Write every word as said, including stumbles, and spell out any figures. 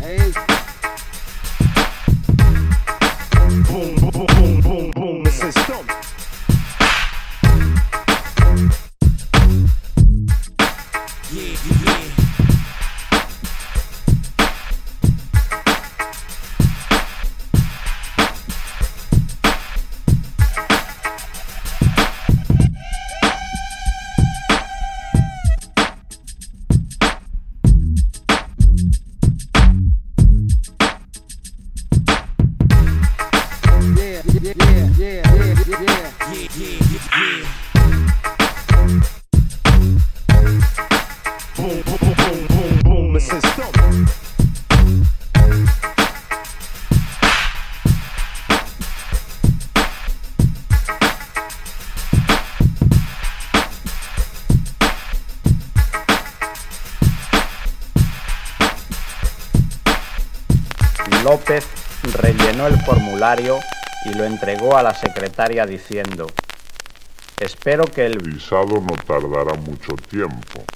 Hey. Boom, boom, boom, boom, boom, boom, the system. Yeah, yeah. Yeah, yeah, yeah, yeah, yeah, yeah, yeah, yeah. Boom, boom, boom, boom, boom, boom, the system. López rellenó el formulario y lo entregó a la secretaria diciendo: espero que el visado no tardará mucho tiempo.